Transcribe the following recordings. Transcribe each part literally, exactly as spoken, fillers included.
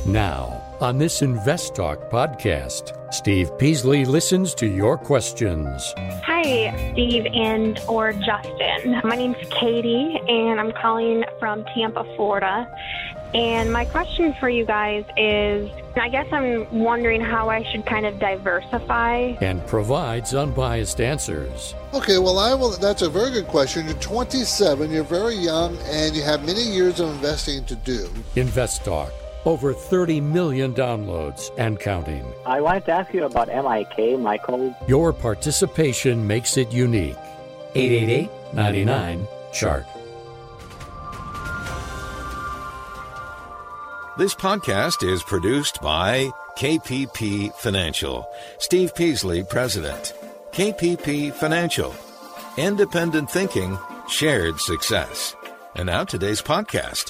Now, on this Invest Talk podcast, Steve Peasley listens to your questions. Hi, Steve and or Justin. My name's Katie, and I'm calling from Tampa, Florida. And my question for you guys is, I guess I'm wondering how I should kind of diversify. And provides unbiased answers. Okay, well, I will. That's a very good question. You're twenty-seven, you're very young, and you have many years of investing to do. Invest Talk. Over thirty million downloads and counting. I wanted to ask you about M I K, Michael. Your participation makes it unique. eight eight eight, nine nine, C H A R T. This podcast is produced by K P P Financial. Steve Peasley, President. K P P Financial. Independent thinking, shared success. And now today's podcast.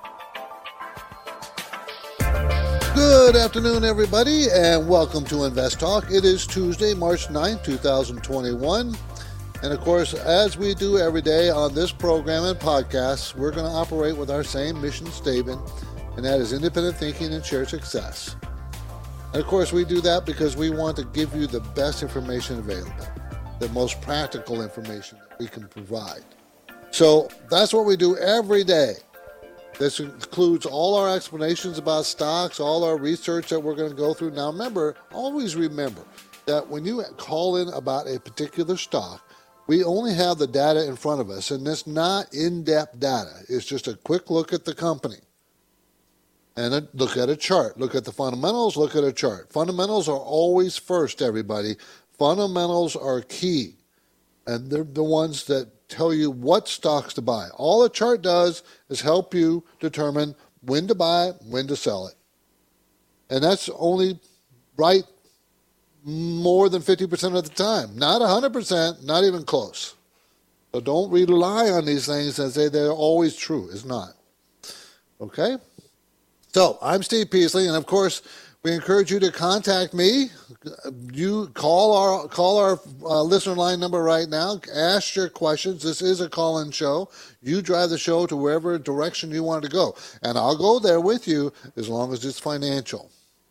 Good afternoon, everybody, and welcome to Invest Talk. It is Tuesday, March ninth, twenty twenty-one. And of course, as we do every day on this program and podcast, we're going to operate with our same mission statement, and that is independent thinking and shared success. And of course, we do that because we want to give you the best information available, the most practical information that we can provide. So that's what we do every day. This includes all our explanations about stocks, all our research that we're going to go through. Now remember, always remember that when you call in about a particular stock, we only have the data in front of us, and it's not in-depth data. It's just a quick look at the company. And a, look at a chart. Look at the fundamentals, look at a chart. Fundamentals are always first, everybody. Fundamentals are key. And they're the ones that tell you what stocks to buy. All a chart does is help you determine when to buy, when to sell it. And that's only right more than fifty percent of the time. Not one hundred percent, not even close. So don't rely on these things and say they're always true. It's not. Okay? So I'm Steve Peasley, and of course, we encourage you to contact me. You call our call our uh, listener line number right now. Ask your questions. This is a call-in show. You drive the show to wherever direction you want to go, and I'll go there with you as long as it's financial.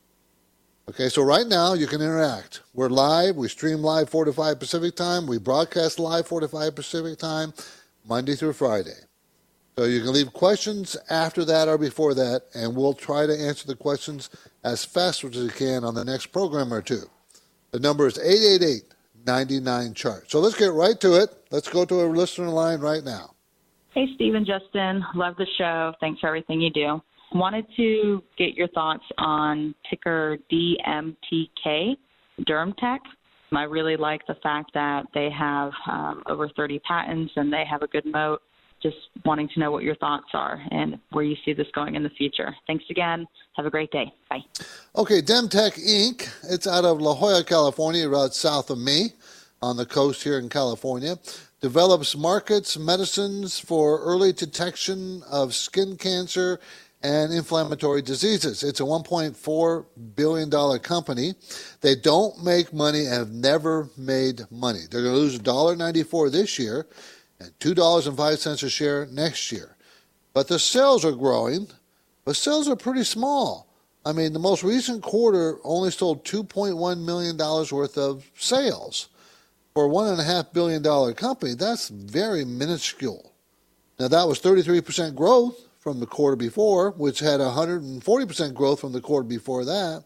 Okay, so right now you can interact. We're live. We stream live four to five Pacific time. We broadcast live four to five Pacific time, Monday through Friday. So you can leave questions after that or before that, and we'll try to answer the questions as fast as we can on the next program or two. The number is eight eight eight, nine nine, C H A R T. So let's get right to it. Let's go to a listener line right now. Hey, Steve and Justin. Love the show. Thanks for everything you do. Wanted to get your thoughts on ticker D M T K, DermTech. I really like the fact that they have um, over thirty patents and they have a good moat. Just wanting to know what your thoughts are and where you see this going in the future. Thanks again. Have a great day. Bye. Okay, DemTech Incorporated. It's out of La Jolla, California, right south of me on the coast here in California. Develops markets, medicines for early detection of skin cancer and inflammatory diseases. It's a one point four billion dollars company. They don't make money and have never made money. They're going to lose one dollar ninety-four this year and two dollars and five cents a share next year. But the sales are growing, but sales are pretty small. I mean, the most recent quarter only sold two point one million dollars worth of sales. For a one point five billion dollars company, that's very minuscule. Now, that was thirty-three percent growth from the quarter before, which had one hundred forty percent growth from the quarter before that.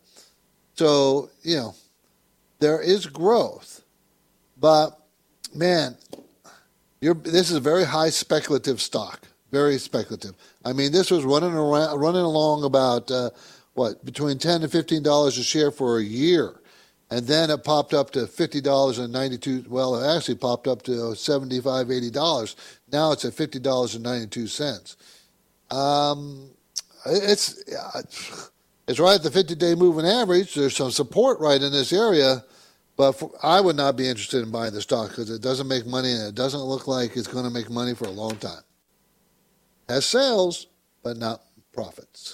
So, you know, there is growth. But, man, You're, this is a very high speculative stock, very speculative. I mean, this was running around, running along about uh, what between ten and fifteen dollars a share for a year, and then it popped up to fifty dollars and ninety-two. Well, it actually popped up to seventy-five, eighty dollars. Now it's at fifty dollars and ninety-two cents. Um, it's it's right at the fifty-day moving average. There's some support right in this area. But for, I would not be interested in buying the stock because it doesn't make money and it doesn't look like it's going to make money for a long time. Has sales, but not profits.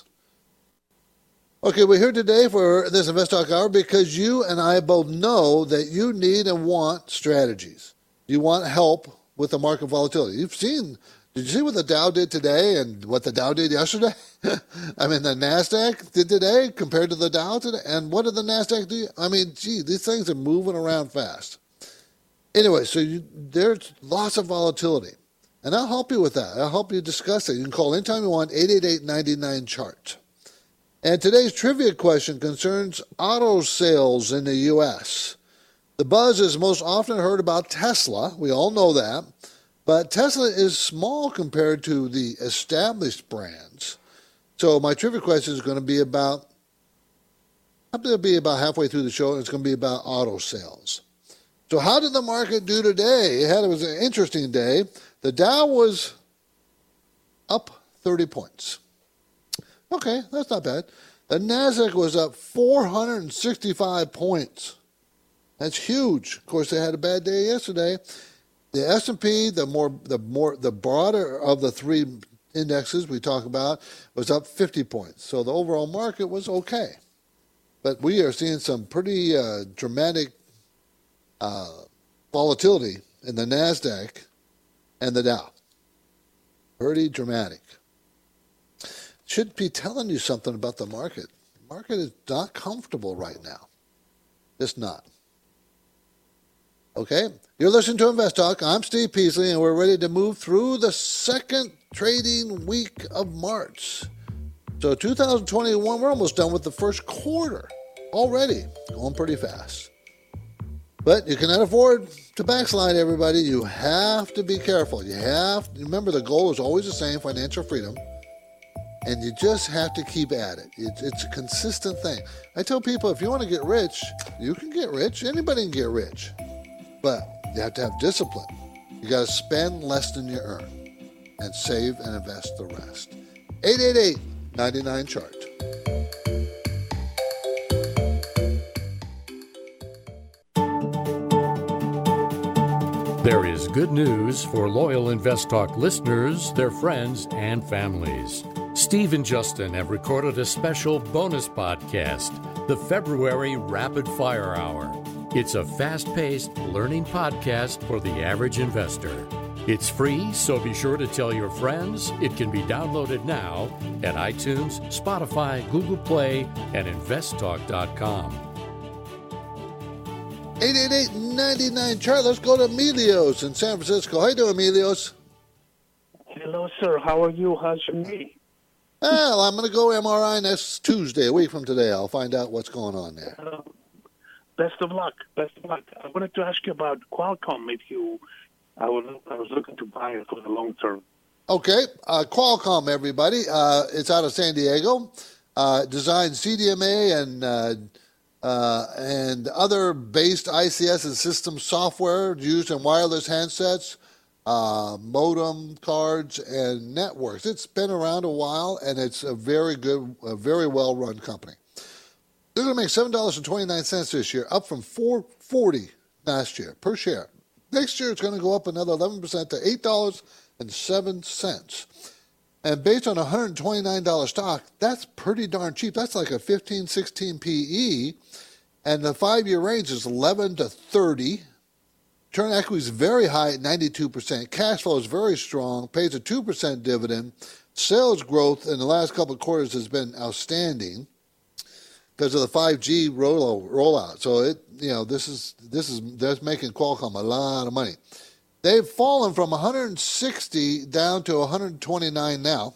Okay, we're here today for this Invest Talk Hour because you and I both know that you need and want strategies. You want help with the market volatility. You've seen Did you see what the Dow did today and what the Dow did yesterday? I mean, the NASDAQ did today compared to the Dow today. And what did the NASDAQ do? I mean, gee, these things are moving around fast. Anyway, so you, there's lots of volatility. And I'll help you with that. I'll help you discuss it. You can call anytime you want, eight eight eight, nine nine, C H A R T. And today's trivia question concerns auto sales in the U S. The buzz is most often heard about Tesla. We all know that. But Tesla is small compared to the established brands. So my trivia question is going to be about, it'll be about halfway through the show, and it's going to be about auto sales. So how did the market do today? It, had, it was an interesting day. The Dow was up thirty points. Okay, that's not bad. The NASDAQ was up four hundred sixty-five points. That's huge. Of course, they had a bad day yesterday. The S and P, the more, the more, the broader of the three indexes we talk about, was up fifty points. So the overall market was okay, but we are seeing some pretty uh, dramatic uh, volatility in the NASDAQ and the Dow. Pretty dramatic. Should be telling you something about the market. The market is not comfortable right now. Just not. Okay, you're listening to Invest Talk. I'm Steve Peasley, and we're ready to move through the second trading week of March. So two thousand twenty-one, we're almost done with the first quarter already. Going pretty fast. But you cannot afford to backslide, everybody. You have to be careful. You have to remember the goal is always the same, financial freedom. And you just have to keep at it. It's, it's a consistent thing. I tell people, if you want to get rich, you can get rich. Anybody can get rich. But you have to have discipline. You got to spend less than you earn and save and invest the rest. eight eight eight, nine nine, C H A R T. There is good news for loyal Invest Talk listeners, their friends, and families. Steve and Justin have recorded a special bonus podcast, the February Rapid Fire Hour. It's a fast-paced learning podcast for the average investor. It's free, so be sure to tell your friends. It can be downloaded now at iTunes, Spotify, Google Play, and invest talk dot com. eight eight eight, nine nine, C H A R T. Let's go to Emilios in San Francisco. How you doing, Emilios? Hello, sir. How are you? How's your knee? Well, I'm going to go M R I next Tuesday, a week from today. I'll find out what's going on there. Uh, best of luck. Best of luck. I wanted to ask you about Qualcomm. If you, I was, I was looking to buy it for the long term. Okay, uh, Qualcomm, everybody. Uh, it's out of San Diego. Uh, designs C D M A and uh, uh, and other based I C S and system software used in wireless handsets, uh, modem cards, and networks. It's been around a while, and it's a very good, a very well-run company. They're going to make seven dollars and twenty-nine cents this year, up from four dollars and forty cents last year per share. Next year, it's going to go up another eleven percent to eight dollars and seven cents. And based on a one hundred twenty-nine dollars stock, that's pretty darn cheap. That's like a fifteen, sixteen P E. And the five-year range is eleven to thirty. Return on equity is very high at ninety-two percent. Cash flow is very strong, pays a two percent dividend. Sales growth in the last couple of quarters has been outstanding because of the five G roll rollout. So it, you know, this is this is that's making Qualcomm a lot of money. They've fallen from one hundred sixty down to one hundred twenty-nine now.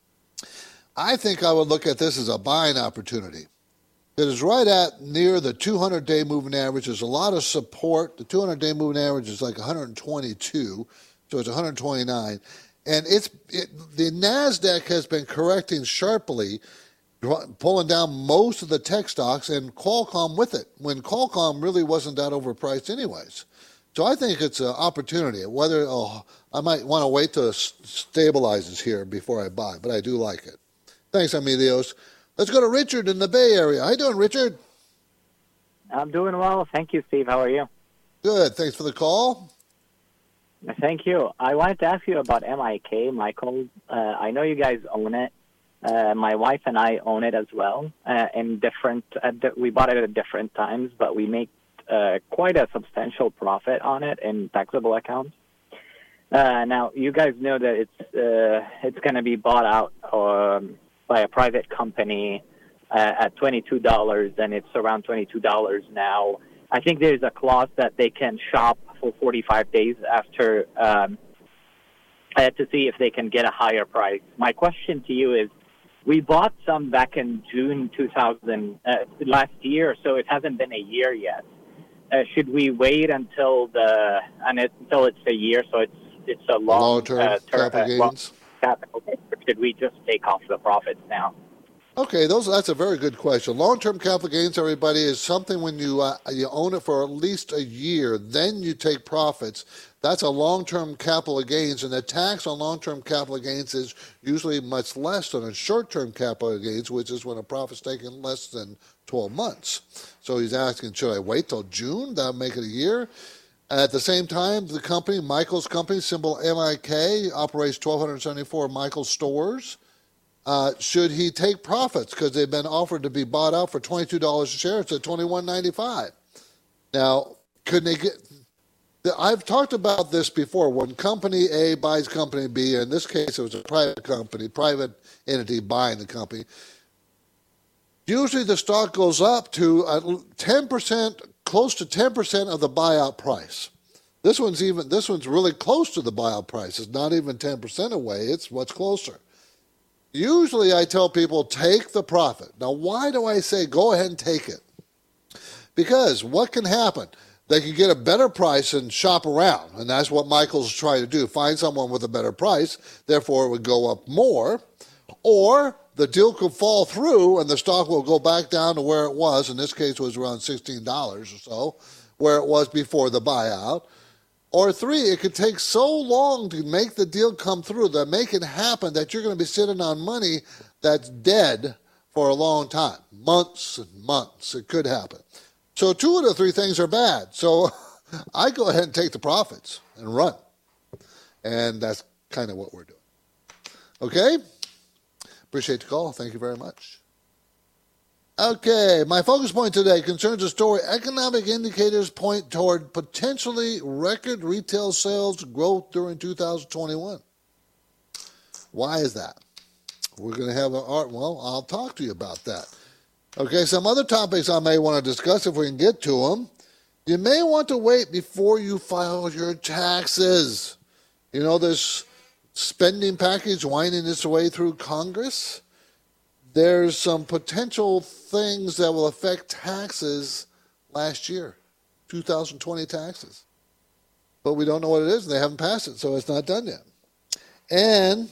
I think I would look at this as a buying opportunity. It is right at near the two hundred day moving average. There's a lot of support. The two hundred day moving average is like one hundred twenty-two, so it's one hundred twenty-nine. And it's it, the NASDAQ has been correcting sharply, pulling down most of the tech stocks, and Qualcomm with it, when Qualcomm really wasn't that overpriced anyways. So I think it's an opportunity. Whether oh, I might want to wait till it stabilizes here before I buy, but I do like it. Thanks, Emilios. Let's go to Richard in the Bay Area. How you doing, Richard? I'm doing well. Thank you, Steve. How are you? Good. Thanks for the call. Thank you. I wanted to ask you about M I K, Michael. Uh, I know you guys own it. Uh, my wife and I own it as well. Uh, in different, uh, we bought it at different times, but we make uh, quite a substantial profit on it in taxable accounts. Uh, now, you guys know that it's uh, it's going to be bought out um, by a private company uh, at twenty-two dollars, and it's around twenty-two dollars now. I think there's a clause that they can shop for forty-five days after um, uh, to see if they can get a higher price. My question to you is, we bought some back in June two thousand, uh, last year, so it hasn't been a year yet. Uh, should we wait until the and it, until it's a year, so it's it's a long, long-term uh, ter- capital uh, long gains? capital gains, or should we just take off the profits now? Okay, those that's a very good question. Long-term capital gains, everybody, is something when you uh, you own it for at least a year, then you take profits. That's a long-term capital gains, and the tax on long-term capital gains is usually much less than a short-term capital gains, which is when a profit's taken less than twelve months. So he's asking, should I wait till June? That'll make it a year. At the same time, the company, Michael's company, symbol M I K, operates one thousand two hundred seventy-four Michael's stores. Uh, should he take profits because they've been offered to be bought out for twenty-two dollars a share? It's at twenty-one ninety-five. Now, couldn't they get... I've talked about this before. When company A buys company B, in this case it was a private company, private entity buying the company, usually the stock goes up to ten percent, close to ten percent of the buyout price. This one's even. This one's really close to the buyout price. It's not even ten percent away. It's much closer. Usually I tell people, take the profit. Now, why do I say go ahead and take it? Because what can happen? They can get a better price and shop around, and that's what Michael's trying to do, find someone with a better price, therefore it would go up more, or the deal could fall through and the stock will go back down to where it was, in this case it was around sixteen dollars or so, where it was before the buyout. Or three, it could take so long to make the deal come through, that make it happen, that you're going to be sitting on money that's dead for a long time, months and months. It could happen. So two of the three things are bad. So I go ahead and take the profits and run. And that's kind of what we're doing. Okay? Appreciate the call. Thank you very much. Okay, my focus point today concerns a story. Economic indicators point toward potentially record retail sales growth during two thousand twenty-one. Why is that? We're going to have an art. Well, I'll talk to you about that. Okay, some other topics I may want to discuss if we can get to them. You may want to wait before you file your taxes. You know, this spending package winding its way through Congress. There's some potential things that will affect taxes last year, two thousand twenty taxes. But we don't know what it is, and they haven't passed it, so it's not done yet. And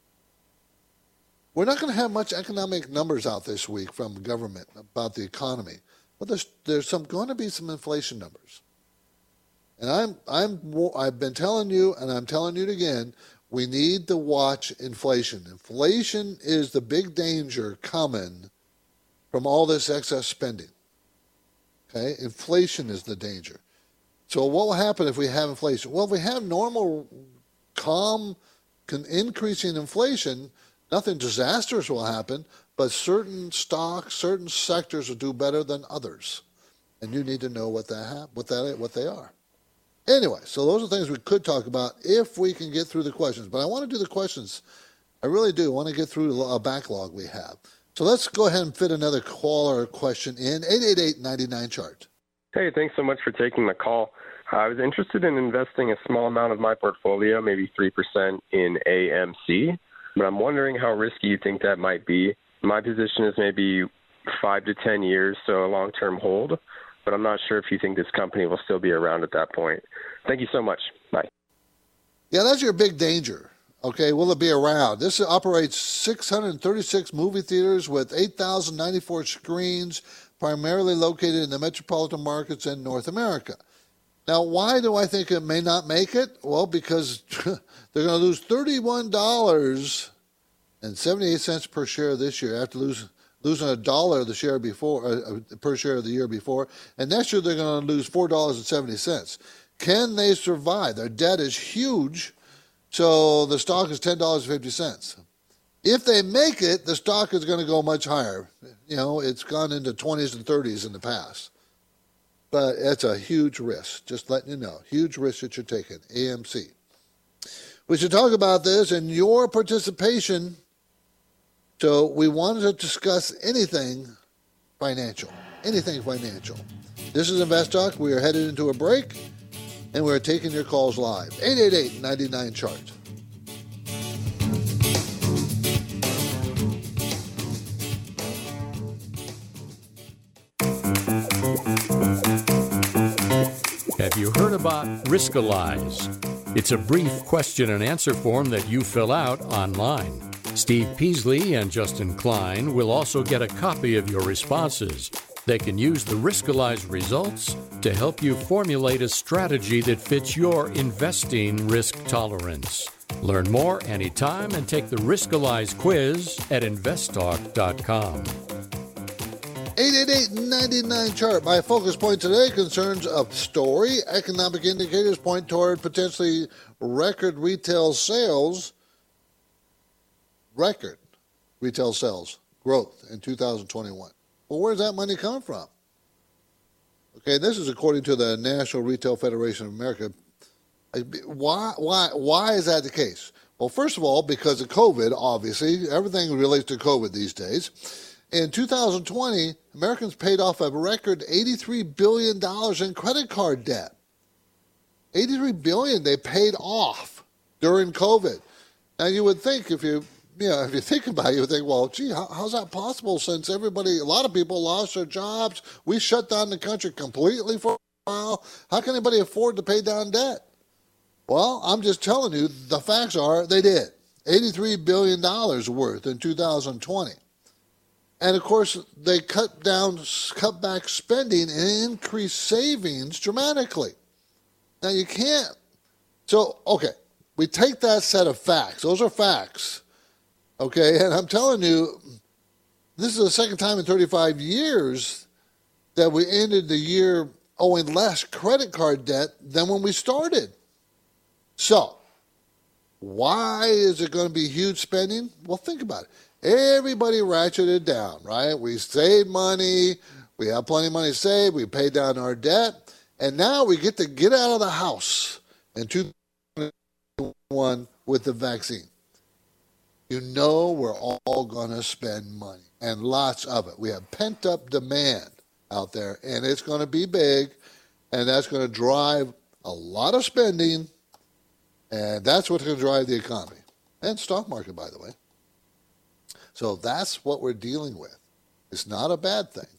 we're not going to have much economic numbers out this week from the government about the economy. But there's there's some going to be some inflation numbers. And I'm I'm I've been telling you, and I'm telling you again, we need to watch inflation. Inflation is the big danger coming from all this excess spending. Okay? Inflation is the danger. So what will happen if we have inflation? Well, if we have normal, calm, increasing inflation, nothing disastrous will happen, but certain stocks, certain sectors will do better than others. And you need to know what that ha- what that what they are. Anyway, so those are things we could talk about if we can get through the questions. But I want to do the questions. I really do. I want to get through a backlog we have. So let's go ahead and fit another caller question in. eight eight eight, nine nine, chart. Hey, thanks so much for taking the call. I was interested in investing a small amount of my portfolio, maybe three percent in A M C, but I'm wondering how risky you think that might be. My position is maybe five to ten years, so a long-term hold, but I'm not sure if you think this company will still be around at that point. Thank you so much. Bye. Yeah, that's your big danger. Okay, will it be around? This operates six hundred thirty-six movie theaters with eight thousand ninety-four screens, primarily located in the metropolitan markets in North America. Now, why do I think it may not make it? Well, because they're going to lose thirty-one dollars and seventy-eight cents per share this year after losing losing a dollar the share before uh, per share the year before, and next year they're going to lose four dollars and seventy cents. Can they survive? Their debt is huge, so the stock is ten dollars and fifty cents. If they make it, the stock is going to go much higher. You know, it's gone into twenties and thirties in the past. But it's a huge risk, just letting you know. Huge risk that you're taking, A M C. We should talk about this and your participation. So we wanted to discuss anything financial, anything financial. This is Invest Talk. We are headed into a break, and we're taking your calls live. eight eight eight, nine nine, C H A R T. Have you heard about Riskalyze? It's a brief question and answer form that you fill out online. Steve Peasley and Justin Klein will also get a copy of your responses. They can use the Riskalyze results to help you formulate a strategy that fits your investing risk tolerance. Learn more anytime and take the Riskalyze quiz at invest talk dot com. eight eight eight, nine nine, C H A R T. My focus point today concerns a story. Economic indicators point toward potentially record retail sales, record retail sales growth in two thousand twenty-one. Well, where's that money coming from? Okay, this is according to the National Retail Federation of America. Why, why, why is that the case? Well, first of all, because of COVID, obviously. Everything relates to COVID these days. In two thousand twenty, Americans paid off a record eighty-three billion dollars in credit card debt. eighty-three billion dollars they paid off during COVID. Now, you would think if you, you know, if you think about it, you would think, well, gee, how, how's that possible since everybody, a lot of people lost their jobs? We shut down the country completely for a while. How can anybody afford to pay down debt? Well, I'm just telling you, the facts are they did. eighty-three billion dollars worth in two thousand twenty. And, of course, they cut down, cut back spending and increased savings dramatically. Now, you can't. So, okay, we take that set of facts. Those are facts. Okay, and I'm telling you, this is the second time in thirty-five years that we ended the year owing less credit card debt than when we started. So, why is it going to be huge spending? Well, think about it. Everybody ratcheted down, right? We saved money. We have plenty of money saved. We paid down our debt. And now we get to get out of the house in two thousand twenty-one with the vaccine. You know we're all going to spend money, and lots of it. We have pent-up demand out there, and it's going to be big, and that's going to drive a lot of spending, and that's what's going to drive the economy. And stock market, by the way. So that's what we're dealing with. It's not a bad thing.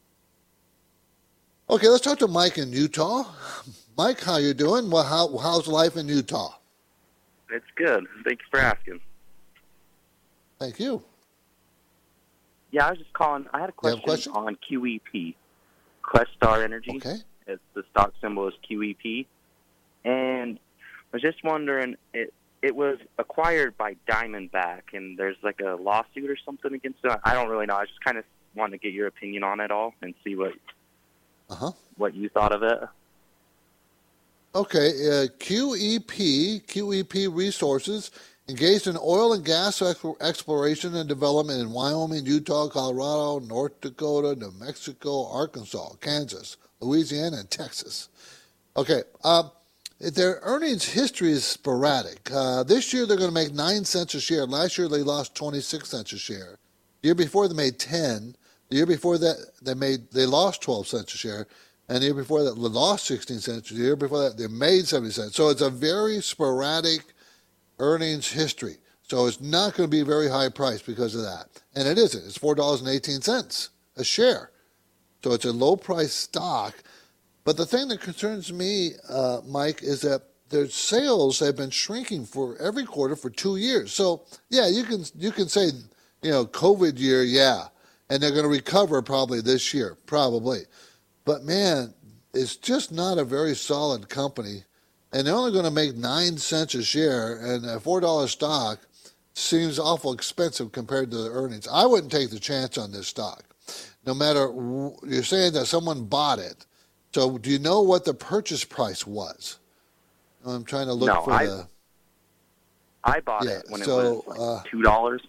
Okay, let's talk to Mike in Utah. Mike, how you doing? Well, how, how's life in Utah? It's good. Thank you for asking. Thank you. Yeah, I was just calling. I had a question, a question? on Q E P, Questar Energy. Okay. It's, the stock symbol is Q E P. And I was just wondering, it it was acquired by Diamondback, and there's like a lawsuit or something against it. I don't really know. I just kind of wanted to get your opinion on it all and see what uh-huh. what you thought of it. Okay, uh, Q E P, Q E P Resources, engaged in oil and gas exploration and development in Wyoming, Utah, Colorado, North Dakota, New Mexico, Arkansas, Kansas, Louisiana, and Texas. Okay, uh, their earnings history is sporadic. Uh, this year they're going to make nine cents a share. Last year they lost twenty-six cents a share. The year before they made ten. The year before that they made they lost twelve cents a share. And the year before that they lost sixteen cents. The year before that they made seventy cents. So it's a very sporadic earnings history. So it's not going to be a very high price because of that. And it isn't. It's four dollars and eighteen cents a share. So it's a low-price stock. But the thing that concerns me, uh, Mike, is that their sales have been shrinking for every quarter for two years. So, yeah, you can you can say, you know, COVID year, yeah. And they're going to recover probably this year, probably. But, man, it's just not a very solid company. And they're only going to make nine cents a share, and a four dollar stock seems awful expensive compared to the earnings. I wouldn't take the chance on this stock. No matter, you're saying that someone bought it. So do you know what the purchase price was? I'm trying to look no, for I, the... I bought yeah, it when so, it was like uh, two dollars.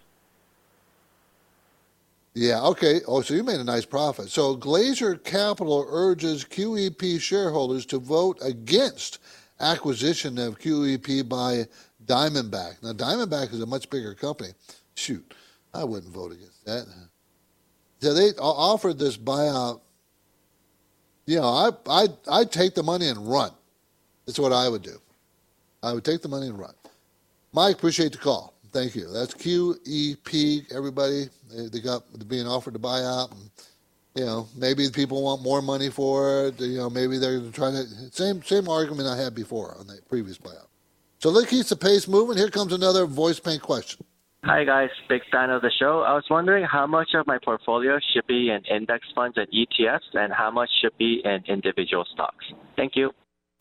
Yeah, okay. Oh, so you made a nice profit. So Glacier Capital urges Q E P shareholders to vote against acquisition of Q E P by Diamondback. Now, Diamondback is a much bigger company. Shoot, I wouldn't vote against that. So they offered this buyout. You know, I I I'd take the money and run. That's what I would do. I would take the money and run. Mike, appreciate the call. Thank you. That's Q E P. Everybody, they, they got being offered to buy out. And, you know, maybe people want more money for it. You know, maybe they're trying to same same argument I had before on the previous buyout. So let's keep the pace moving. Here comes another voice bank question. Hi, guys. Big fan of the show. I was wondering how much of my portfolio should be in index funds and E T Fs and how much should be in individual stocks. Thank you.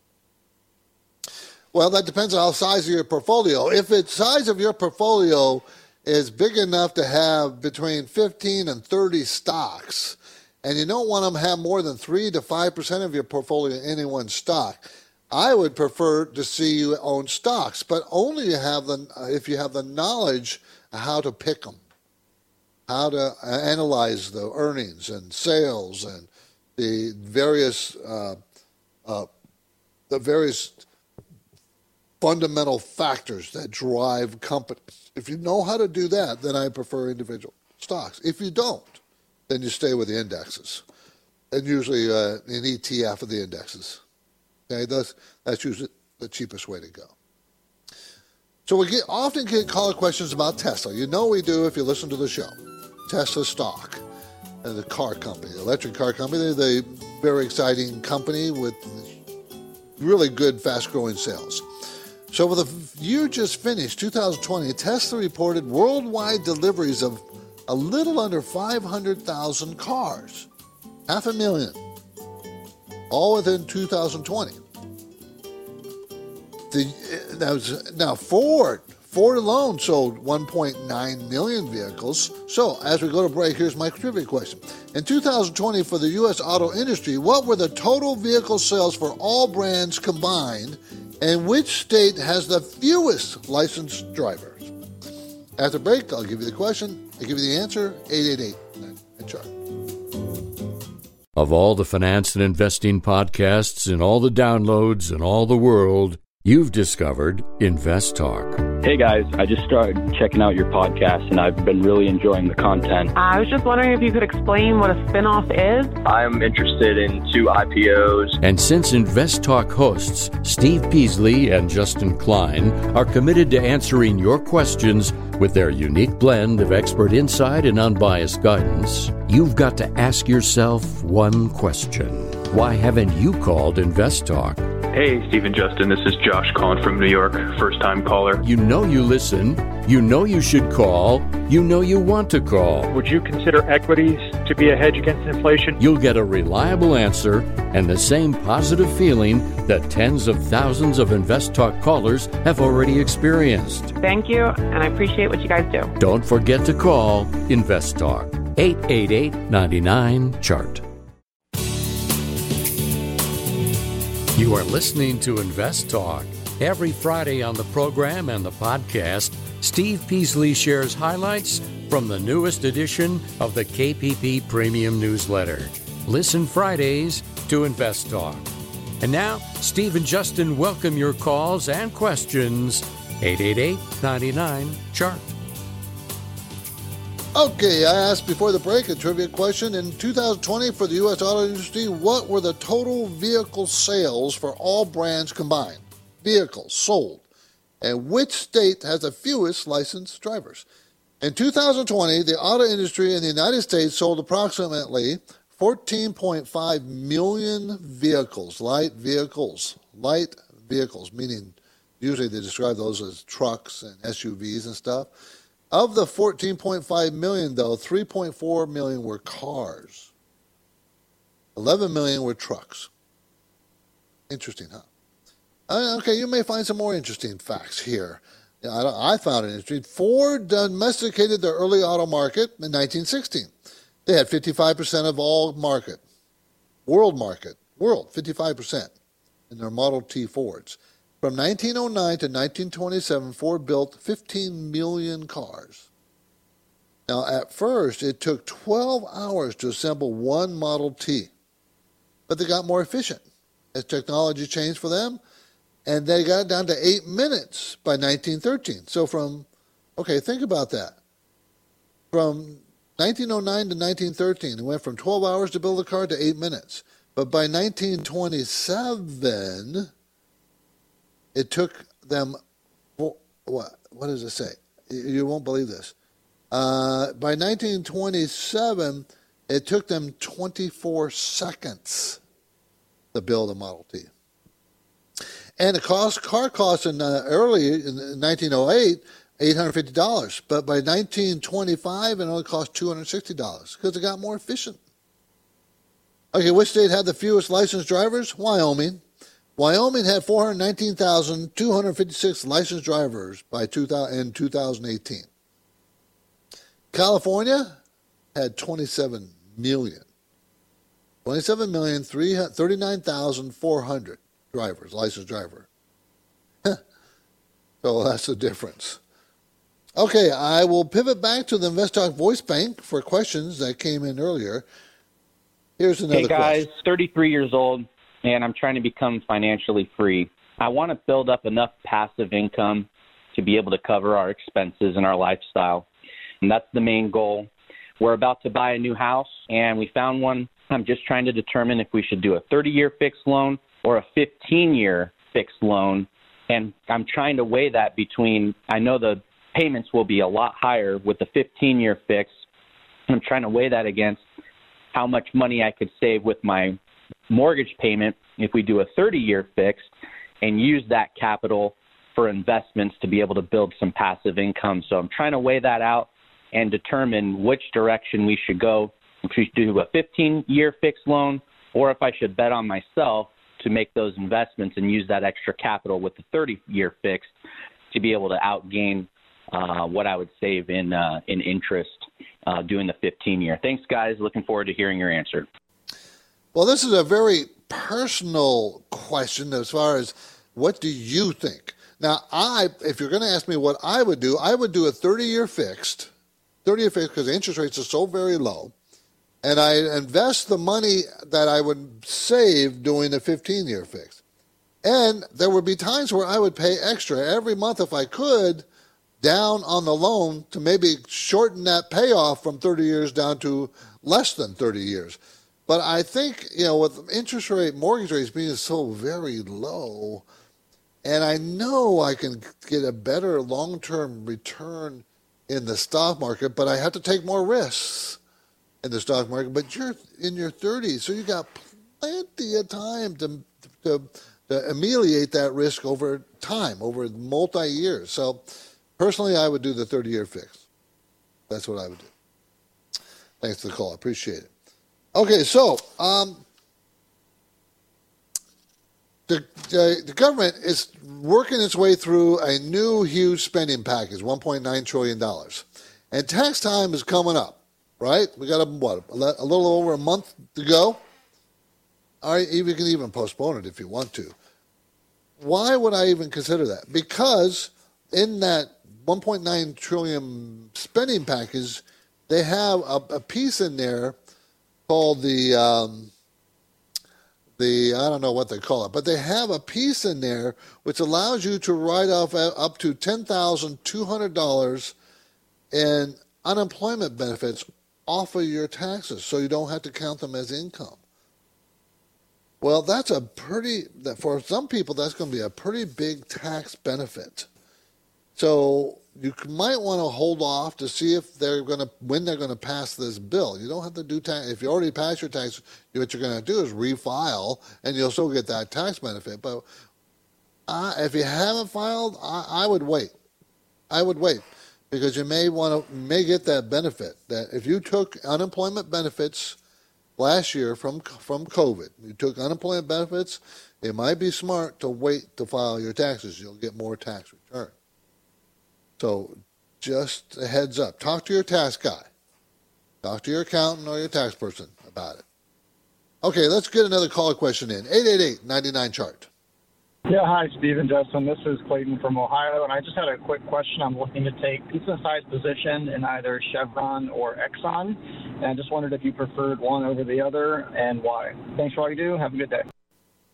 Well, that depends on how size of your portfolio. If the size of your portfolio is big enough to have between fifteen and thirty stocks, and you don't want them to have more than three to five percent of your portfolio in any one stock, I would prefer to see you own stocks, but only have the, if you have the knowledge of how to pick them, how to analyze the earnings and sales and the various uh, uh, the various fundamental factors that drive companies. If you know how to do that, then I prefer individual stocks. If you don't, then you stay with the indexes, and usually uh, an E T F of the indexes. Okay, that's that's usually the cheapest way to go. So we get, often get caller questions about Tesla. You know we do if you listen to the show. Tesla stock, uh, the car company, the electric car company. They're a very exciting company with really good, fast-growing sales. So for the year just finished, two thousand twenty, Tesla reported worldwide deliveries of a little under five hundred thousand cars, half a million, all within two thousand twenty. The, that was, now, Ford, Ford alone sold one point nine million vehicles. So, as we go to break, here's my trivia question. In two thousand twenty, for the U S auto industry, what were the total vehicle sales for all brands combined, and which state has the fewest licensed drivers? After break, I'll give you the question. I'll give you the answer, eight eight eight, nine chart. Of all the finance and investing podcasts and all the downloads in all the world, you've discovered Invest Talk. Hey guys, I just started checking out your podcast and I've been really enjoying the content. I was just wondering if you could explain what a spinoff is. I'm interested in two I P Os. And since Invest Talk hosts Steve Peasley and Justin Klein are committed to answering your questions with their unique blend of expert insight and unbiased guidance, you've got to ask yourself one question. Why haven't you called Invest Talk? Hey, Steve and Justin, this is Josh calling from New York, first-time caller. You know you listen, you know you should call, you know you want to call. Would you consider equities to be a hedge against inflation? You'll get a reliable answer and the same positive feeling that tens of thousands of Invest Talk callers have already experienced. Thank you, and I appreciate what you guys do. Don't forget to call Invest Talk, eight eight eight, nine nine, C H A R T. You are listening to Invest Talk. Every Friday on the program and the podcast, Steve Peasley shares highlights from the newest edition of the K P P Premium Newsletter. Listen Fridays to Invest Talk. And now, Steve and Justin welcome your calls and questions. eight eight eight, nine nine, C H A R T. Okay, I asked before the break a trivia question. In two thousand twenty, for the U S auto industry, what were the total vehicle sales for all brands combined? Vehicles sold. And which state has the fewest licensed drivers? In two thousand twenty, the auto industry in the United States sold approximately fourteen point five million vehicles, light vehicles, light vehicles, meaning usually they describe those as trucks and S U Vs and stuff. Of the fourteen point five million, though, three point four million were cars. eleven million were trucks. Interesting, huh? Uh, okay, you may find some more interesting facts here. You know, I, I found it interesting. Ford domesticated the early auto market in nineteen sixteen. They had fifty-five percent of all market, world market, world, fifty-five percent in their Model T Fords. From nineteen oh nine to nineteen twenty-seven, Ford built fifteen million cars. Now, at first, it took twelve hours to assemble one Model T, but they got more efficient as technology changed for them, And they got it down to eight minutes by nineteen thirteen. So from, okay, think about that. From nineteen oh nine to nineteen thirteen, it went from twelve hours to build a car to eight minutes. But by nineteen twenty-seven, it took them, what, what does it say? You won't believe this. Uh, by nineteen twenty-seven, it took them twenty-four seconds to build a Model T. And the cost, car cost in uh, early in nineteen oh eight, eight hundred fifty dollars. But by nineteen twenty-five, it only cost two hundred sixty dollars because it got more efficient. Okay, which state had the fewest licensed drivers? Wyoming. Wyoming had four hundred nineteen thousand two hundred fifty-six licensed drivers by two thousand, in two thousand eighteen. California had twenty-seven million. twenty-seven million thirty-nine thousand four hundred drivers, licensed driver. So that's the difference. Okay, I will pivot back to the InvestTalk voice bank for questions that came in earlier. Here's another question. Hey guys, question. thirty-three years old, and I'm trying to become financially free. I want to build up enough passive income to be able to cover our expenses and our lifestyle. And that's the main goal. We're about to buy a new house, and we found one. I'm just trying to determine if we should do a thirty-year fixed loan or a fifteen-year fixed loan. And I'm trying to weigh that between, I know the payments will be a lot higher with the fifteen-year fixed. I'm trying to weigh that against how much money I could save with my mortgage payment if we do a thirty-year fixed and use that capital for investments to be able to build some passive income. So I'm trying to weigh that out and determine which direction we should go, if we should do a fifteen-year fixed loan or if I should bet on myself to make those investments and use that extra capital with the thirty-year fixed to be able to outgain uh, what I would save in uh, in interest uh, doing the fifteen-year. Thanks, guys. Looking forward to hearing your answer. Well, this is a very personal question as far as what do you think? Now, I, if you're going to ask me what I would do, I would do a thirty-year fixed, thirty-year fixed because the interest rates are so very low, and I invest the money that I would save doing a fifteen-year fixed. And there would be times where I would pay extra every month if I could down on the loan to maybe shorten that payoff from thirty years down to less than thirty years. But I think, you know, with interest rate, mortgage rates being so very low, and I know I can get a better long-term return in the stock market, but I have to take more risks in the stock market. But you're in your thirties, so you got plenty of time to, to, to ameliorate that risk over time, over multi-years. So personally, I would do the thirty-year fix. That's what I would do. Thanks for the call. I appreciate it. Okay, so um, the, the the government is working its way through a new huge spending package, one point nine trillion dollars. And tax time is coming up, right? We got, a, what, a little over a month to go? All right, you can even postpone it if you want to. Why would I even consider that? Because in that one point nine trillion dollars spending package, they have a, a piece in there called the, um, the I don't know what they call it, but they have a piece in there which allows you to write off up to ten thousand two hundred dollars in unemployment benefits off of your taxes, so you don't have to count them as income. Well, that's a pretty, for some people, that's going to be a pretty big tax benefit. So you might want to hold off to see if they're going to, when they're going to pass this bill. You don't have to do tax. If you already passed your tax, what you're going to do is refile, and you'll still get that tax benefit. But uh, if you haven't filed, I, I would wait. I would wait because you may want to, may get that benefit. That if you took unemployment benefits last year from from COVID, you took unemployment benefits, it might be smart to wait to file your taxes. You'll get more tax return. So just a heads up. Talk to your tax guy. Talk to your accountant or your tax person about it. Okay, let's get another caller question in. eight eight eight, nine nine, chart. Yeah, hi, Steve and Justin. This is Clayton from Ohio, and I just had a quick question. I'm looking to take decent-sized position in either Chevron or Exxon, and I just wondered if you preferred one over the other and why. Thanks for all you do. Have a good day.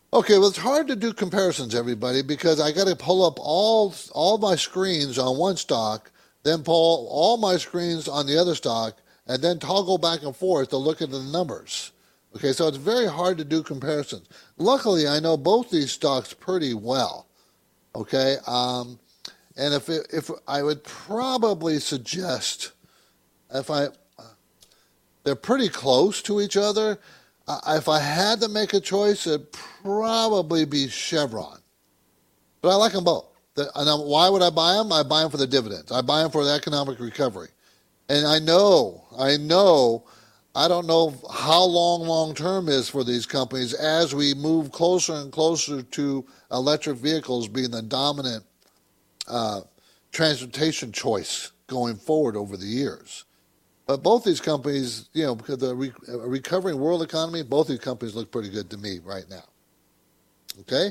Okay, well, it's hard to do comparisons, everybody, because I got to pull up all all my screens on one stock, then pull all my screens on the other stock, and then toggle back and forth to look at the numbers. Okay, so it's very hard to do comparisons. Luckily, I know both these stocks pretty well. Okay, um, and if it, if I would probably suggest, if I, they're pretty close to each other. Uh, if I had to make a choice, it'd probably be Chevron. But I like them both. The, and why would I buy them? I buy them for the dividends. I buy them for the economic recovery. And I know, I know, I don't know how long long-term is for these companies as we move closer and closer to electric vehicles being the dominant uh, transportation choice going forward over the years. But both these companies, you know, because the re- recovering world economy, both these companies look pretty good to me right now. Okay?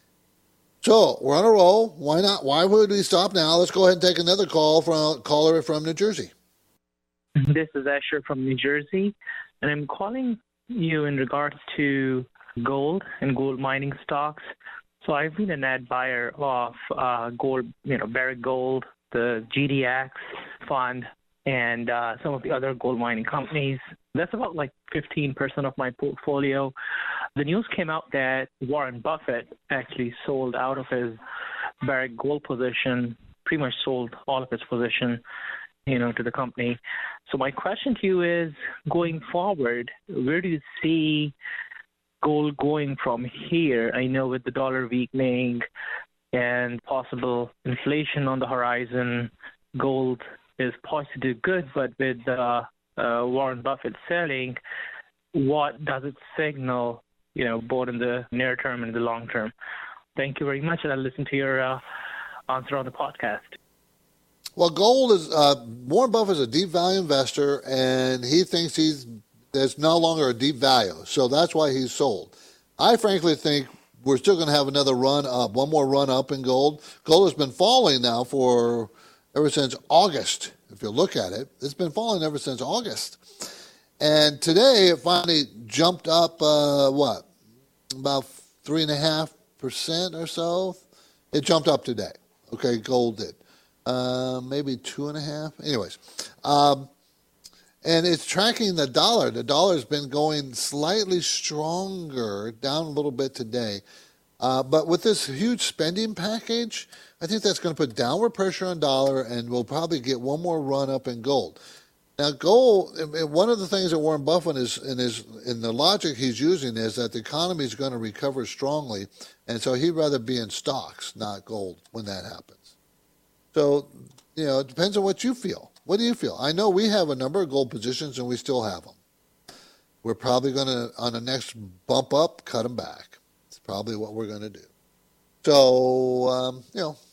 So, we're on a roll. Why not? Why would we stop now? Let's go ahead and take another call from a caller from New Jersey. This is Asher from New Jersey, and I'm calling you in regards to gold and gold mining stocks. So I've been a net buyer of uh, gold, you know, Barrick Gold, the G D X fund, and uh, some of the other gold mining companies. That's about like fifteen percent of my portfolio. The news came out that Warren Buffett actually sold out of his Barrick Gold position, pretty much sold all of his position, you know, to the company. So my question to you is, going forward, where do you see gold going from here? I know with the dollar weakening and possible inflation on the horizon, gold is poised to do good, but with uh, uh, Warren Buffett selling, what does it signal, you know, both in the near term and the long term? Thank you very much, and I'll listen to your uh, answer on the podcast. Well, gold is, uh, Warren Buffett is a deep value investor, and he thinks he's there's no longer a deep value, so that's why he's sold. I frankly think we're still going to have another run up, one more run up in gold. Gold has been falling now for ever since August. If you look at it, it's been falling ever since August. And today it finally jumped up, uh, what, about three and a half percent or so? It jumped up today. Okay, gold did. Uh, maybe two and a half. Anyways, um, and it's tracking the dollar. The dollar has been going slightly stronger, down a little bit today. Uh, but with this huge spending package, I think that's going to put downward pressure on dollar, and we'll probably get one more run up in gold. Now, gold. One of the things that Warren Buffett is in his in the logic he's using is that the economy is going to recover strongly, and so he'd rather be in stocks, not gold, when that happens. So, you know, it depends on what you feel. What do you feel? I know we have a number of gold positions, and we still have them. We're probably going to, on the next bump up, cut them back. It's probably what we're going to do. So, um, you know,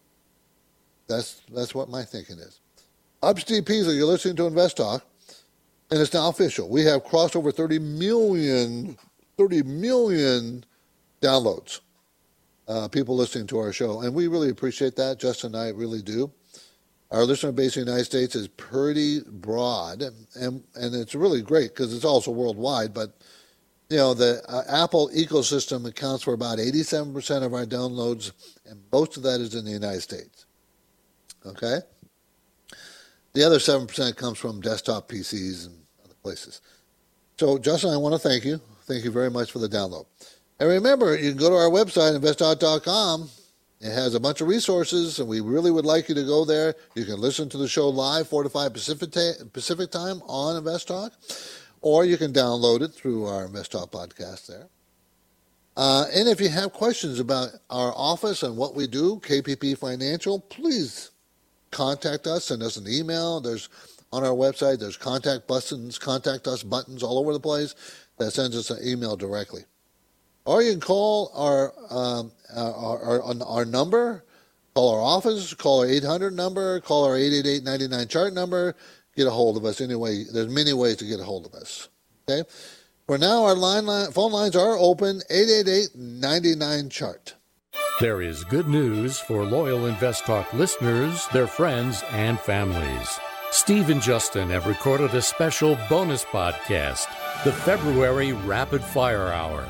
that's that's what my thinking is. I'm Steve Peasley. You're listening to Invest Talk, and it's now official. We have crossed over thirty million, thirty million downloads. Uh, people listening to our show, and we really appreciate that. Justin and I really do. Our listener base in the United States is pretty broad, and and it's really great because it's also worldwide. But you know, the uh, Apple ecosystem accounts for about eighty-seven percent of our downloads, and most of that is in the United States. Okay, the other seven percent comes from desktop P Cs and other places. So, Justin, I want to thank you. Thank you very much for the download. And remember, you can go to our website, invest talk dot com. It has a bunch of resources, and we really would like you to go there. You can listen to the show live, four to five Pacific, ta- Pacific time on InvestTalk, or you can download it through our InvestTalk podcast there. Uh, and if you have questions about our office and what we do, K P P Financial, please contact us. Send us an email. There's on our website, there's contact buttons, contact us buttons all over the place that sends us an email directly. Or you can call our, um, our, our our number, call our office, call our eight hundred number, call our eight eight eight, nine nine chart number, get a hold of us anyway. There's many ways to get a hold of us. Okay. For now, our line, line phone lines are open, eight eight eight, nine nine chart. There is good news for loyal Invest Talk listeners, their friends, and families. Steve and Justin have recorded a special bonus podcast, the February Rapid Fire Hour.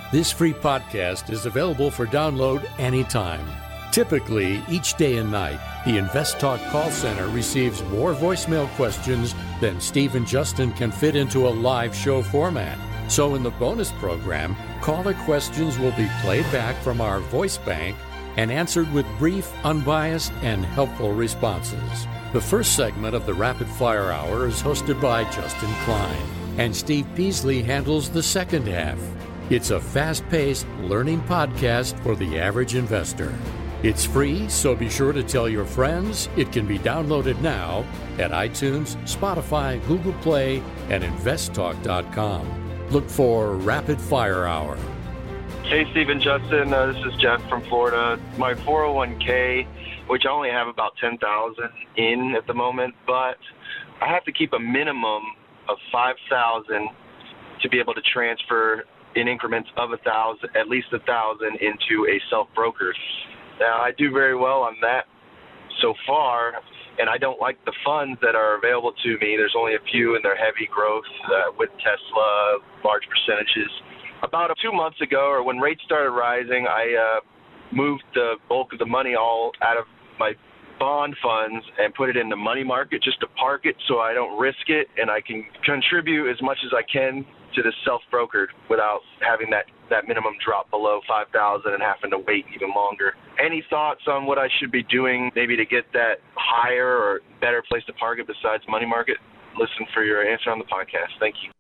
This free podcast is available for download anytime. Typically, each day and night, the Invest Talk call center receives more voicemail questions than Steve and Justin can fit into a live show format. So in the bonus program, caller questions will be played back from our voice bank and answered with brief, unbiased, and helpful responses. The first segment of the Rapid Fire Hour is hosted by Justin Klein, and Steve Peasley handles the second half. It's a fast-paced learning podcast for the average investor. It's free, so be sure to tell your friends. It can be downloaded now at iTunes, Spotify, Google Play, and invest talk dot com. Look for Rapid Fire Hour. Hey, Steve and Justin. Uh, this is Jeff from Florida. My four oh one k, which I only have about ten thousand dollars in at the moment, but I have to keep a minimum of five thousand dollars to be able to transfer in increments of a thousand, at least a thousand, into a self-broker. Now, I do very well on that so far, and I don't like the funds that are available to me. There's only a few, and they're heavy growth uh, with Tesla, large percentages. About two months ago, or when rates started rising, I uh, moved the bulk of the money all out of my bond funds and put it in the money market just to park it so I don't risk it, and I can contribute as much as I can to the self-brokered without having that, that minimum drop below five thousand dollars and having to wait even longer. Any thoughts on what I should be doing maybe to get that higher or better place to park it besides money market? Listen for your answer on the podcast. Thank you.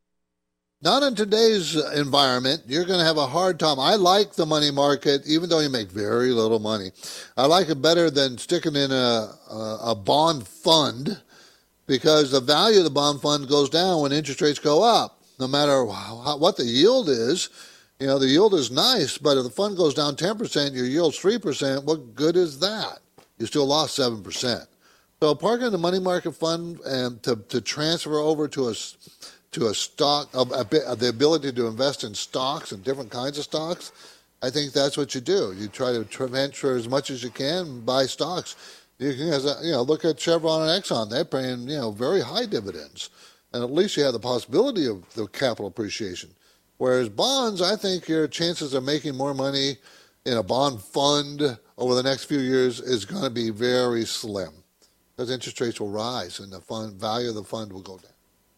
Not in today's environment. You're going to have a hard time. I like the money market, even though you make very little money. I like it better than sticking in a, a, a bond fund, because the value of the bond fund goes down when interest rates go up. No matter how, what the yield is, you know, the yield is nice, but if the fund goes down ten percent, your yield's three percent, what good is that? You still lost seven percent. So parking the money market fund and to, to transfer over to a, to a stock, a, a, the ability to invest in stocks and different kinds of stocks, I think that's what you do. You try to transfer as much as you can and buy stocks. You can, you know, look at Chevron and Exxon. They're paying, you know, very high dividends. And at least you have the possibility of the capital appreciation. Whereas bonds, I think your chances of making more money in a bond fund over the next few years is going to be very slim, because interest rates will rise and the fund value of the fund will go down.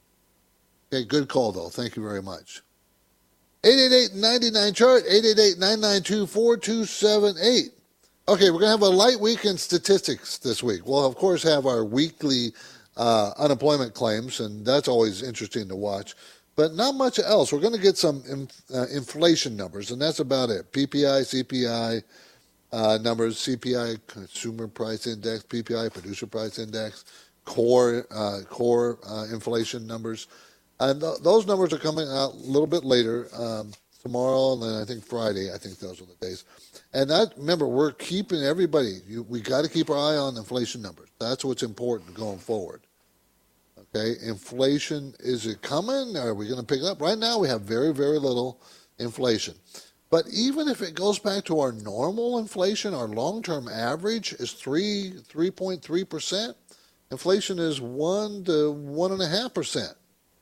Okay, good call, though. Thank you very much. eight eight eight, nine nine, C H A R T, eight eight eight, nine nine two, four two seven eight. Okay, we're going to have a light week in statistics this week. We'll, of course, have our weekly Uh, unemployment claims, and that's always interesting to watch. But not much else. We're going to get some in, uh, inflation numbers, and that's about it. P P I, C P I uh, numbers, C P I, Consumer Price Index, P P I, Producer Price Index, core uh, core uh, inflation numbers. And th- those numbers are coming out a little bit later, um, tomorrow, and then I think Friday. I think those are the days. And that, remember, we're keeping everybody, you, we got to keep our eye on inflation numbers. That's what's important going forward. Okay, inflation, is it coming? Are we going to pick it up? Right now we have very, very little inflation. But even if it goes back to our normal inflation, our long-term average is three, three point three percent. Inflation is one to one point five percent.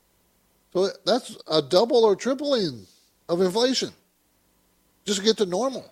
So that's a double or tripling of inflation just to get to normal.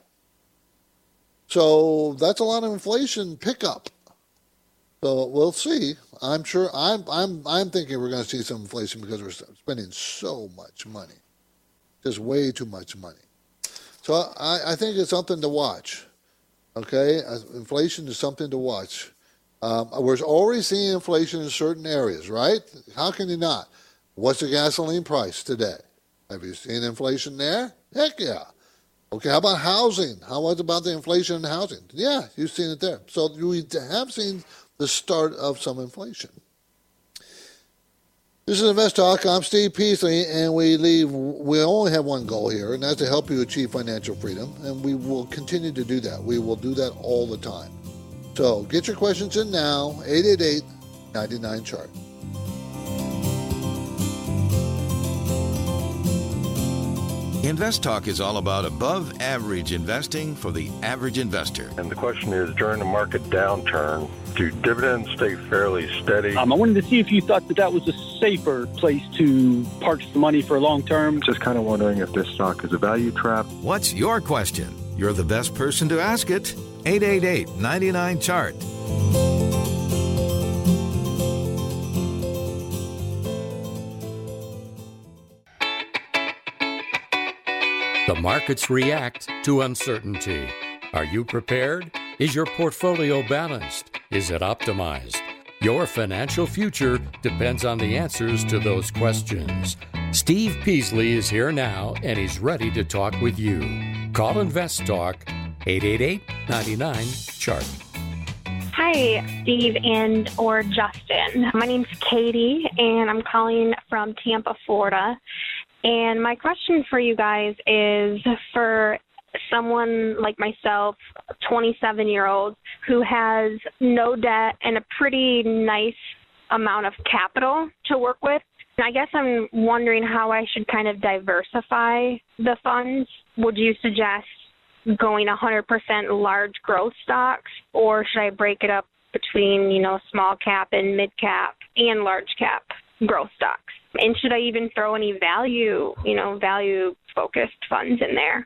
So that's a lot of inflation pickup. So we'll see. I'm sure. I'm. I'm. I'm thinking we're going to see some inflation because we're spending so much money, just way too much money. So I, I think it's something to watch. Okay, inflation is something to watch. Um, we're already seeing inflation in certain areas, right? How can you not? What's the gasoline price today? Have you seen inflation there? Heck yeah. Okay, how about housing? How was about the inflation in housing? Yeah, you've seen it there. So we have seen the start of some inflation. This is Invest Talk. I'm Steve Peasley, and we leave. We only have one goal here, and that's to help you achieve financial freedom, and we will continue to do that. We will do that all the time. So get your questions in now, eight eight eight, nine nine, C H A R T. Invest Talk is all about above average investing for the average investor. And the question is, during a market downturn, do dividends stay fairly steady? Um, I wanted to see if you thought that that was a safer place to park the money for long term. Just kind of wondering if this stock is a value trap. What's your question? You're the best person to ask it. eight eight eight, nine nine, chart. The markets react to uncertainty. Are you prepared? Is your portfolio balanced? Is it optimized? Your financial future depends on the answers to those questions. Steve Peasley is here now, and he's ready to talk with you. Call Invest Talk, eight eight eight, nine nine, chart. Hi, Steve and or Justin. My name's Katie, and I'm calling from Tampa, Florida. And my question for you guys is for someone like myself, a twenty-seven-year-old, who has no debt and a pretty nice amount of capital to work with. I guess I'm wondering how I should kind of diversify the funds. Would you suggest going one hundred percent large growth stocks, or should I break it up between, you know, small cap and mid cap and large cap growth stocks? And should I even throw any value, you know, value focused funds in there?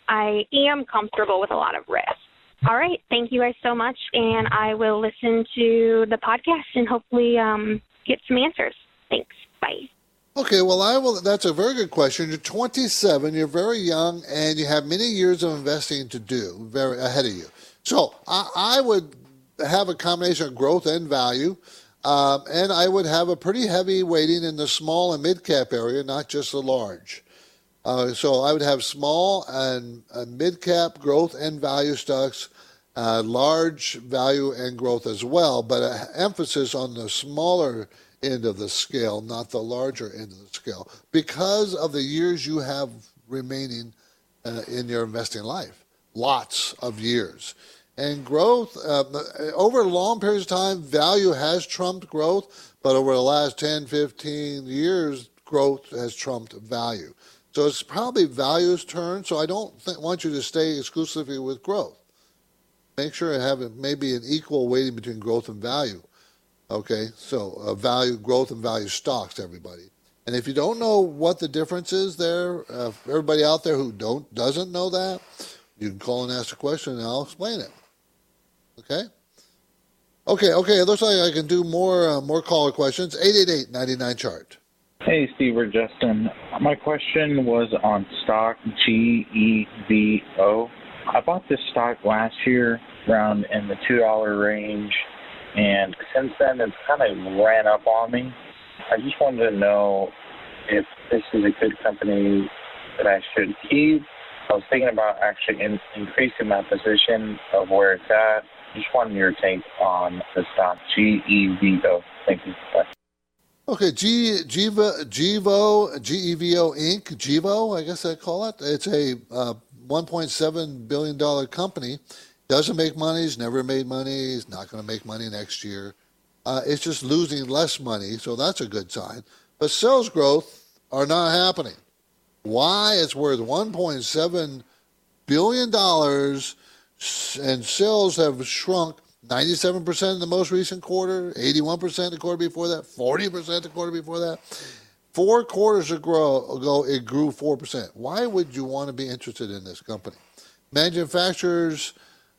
I am comfortable with a lot of risk. All right. Thank you guys so much. And I will listen to the podcast and hopefully um, get some answers. Thanks. Bye. Okay, well, I will. That's a very good question. You're twenty-seven, you're very young, and you have many years of investing to do very ahead of you. So I, I would have a combination of growth and value, um, and I would have a pretty heavy weighting in the small and mid-cap area, not just the large. Uh, so I would have small and uh, mid-cap growth and value stocks, uh, large value and growth as well, but an emphasis on the smaller end of the scale, not the larger end of the scale, because of the years you have remaining uh, in your investing life. Lots of years. And growth, uh, over long periods of time, value has trumped growth, but over the last ten, fifteen years, growth has trumped value. So it's probably value's turn, so I don't th- want you to stay exclusively with growth. Make sure you have maybe an equal weighting between growth and value. Okay, so uh, value, growth, and value stocks, everybody. And if you don't know what the difference is there, uh, everybody out there who don't doesn't know that, you can call and ask a question, and I'll explain it. Okay? Okay, okay, it looks like I can do more uh, more caller questions. eight eight eight, nine nine, chart. Hey, Steve or Justin. My question was on stock G E V O. I bought this stock last year around in the two dollar range. And since then, it's kind of ran up on me. I just wanted to know if this is a good company that I should keep. I was thinking about actually in, increasing my position of where it's at. Just wanted your take on the stock G E V O. Thank you. Bye. Okay, G, Givo, Givo, G E V O Incorporated, Givo, I guess I call it. It's a uh, one point seven billion dollars company. Doesn't make money. He's never made money. He's not going to make money next year. Uh, it's just losing less money, so that's a good sign. But sales growth are not happening. Why? It's worth one point seven billion dollars, and sales have shrunk ninety-seven percent in the most recent quarter, eighty-one percent the quarter before that, forty percent the quarter before that. Four quarters ago, it grew four percent. Why would you want to be interested in this company? Manufacturers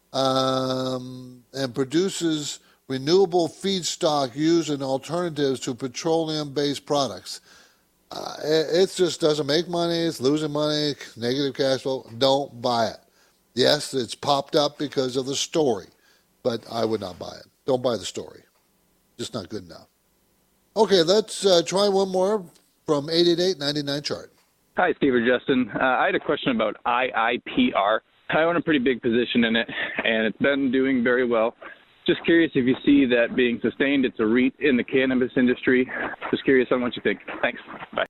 Um, and produces renewable feedstock used in alternatives to petroleum-based products. Uh, it, it just doesn't make money. It's losing money, negative cash flow. Don't buy it. Yes, it's popped up because of the story, but I would not buy it. Don't buy the story. Just not good enough. Okay, let's uh, try one more from eight eight eight, nine nine, chart. Hi, Steve or Justin. Uh, I had a question about I I P R. I own a pretty big position in it, and it's been doing very well. Just curious if you see that being sustained. It's a REIT in the cannabis industry. Just curious on what you think. Thanks. Bye.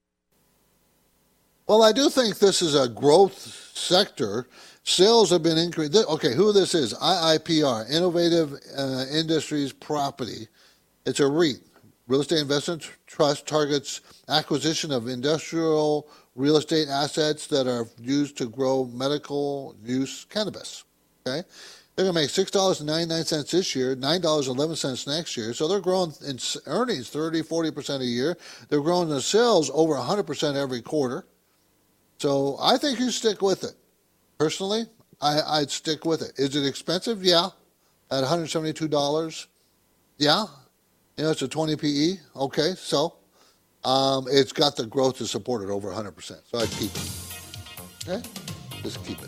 Well, I do think this is a growth sector. Sales have been increased. Okay, who this is? I I P R, Innovative uh, Industries Property. It's a REIT. Real Estate Investment Trust targets acquisition of industrial real estate assets that are used to grow medical use cannabis. Okay, they're going to make six dollars and ninety-nine cents this year, nine dollars and eleven cents next year. So they're growing in earnings thirty, forty percent a year. They're growing in sales over one hundred percent every quarter. So I think you stick with it. Personally, I, I'd stick with it. Is it expensive? Yeah. At one hundred seventy-two dollars? Yeah. You know, it's a twenty P E. Okay, so um, it's got the growth to support it over one hundred percent. So I'd keep it. Okay? Just keep it.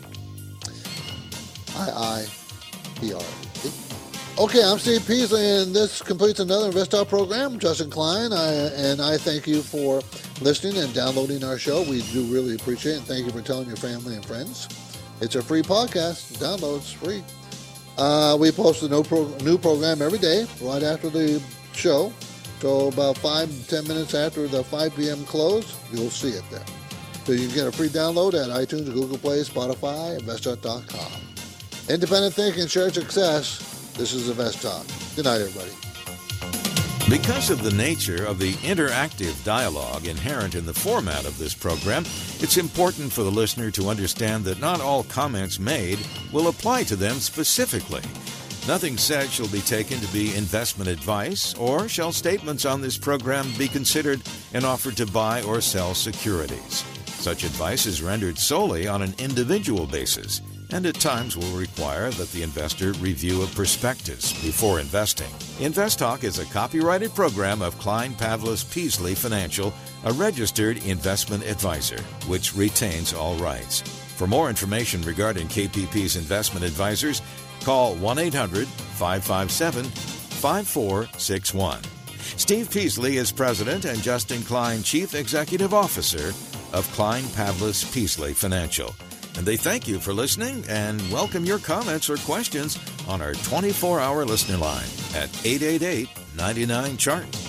I I P R. Okay, I'm Steve Peasley, and this completes another InvestTalk program. Justin Klein, I, and I thank you for listening and downloading our show. We do really appreciate it, and thank you for telling your family and friends. It's a free podcast. Download's free. Uh, we post a new, pro- new program every day, right after the show. So about five, ten minutes after the five p.m. close, you'll see it there. So you can get a free download at iTunes, Google Play, Spotify, InvestTalk dot com. Independent thinking, shared success. This is InvestTalk. Good night, everybody. Because of the nature of the interactive dialogue inherent in the format of this program, it's important for the listener to understand that not all comments made will apply to them specifically. Nothing said shall be taken to be investment advice, or shall statements on this program be considered an offer to buy or sell securities. Such advice is rendered solely on an individual basis, and at times will require that the investor review a prospectus before investing. InvestTalk is a copyrighted program of Klein Pavlis Peasley Financial, a registered investment advisor, which retains all rights. For more information regarding K P P's investment advisors, call one eight hundred, five five seven, five four six one. Steve Peasley is president and Justin Klein, chief executive officer of Klein Pavlis Peasley Financial. And they thank you for listening and welcome your comments or questions on our twenty-four hour listener line at eight eight eight, nine nine, C H A R T.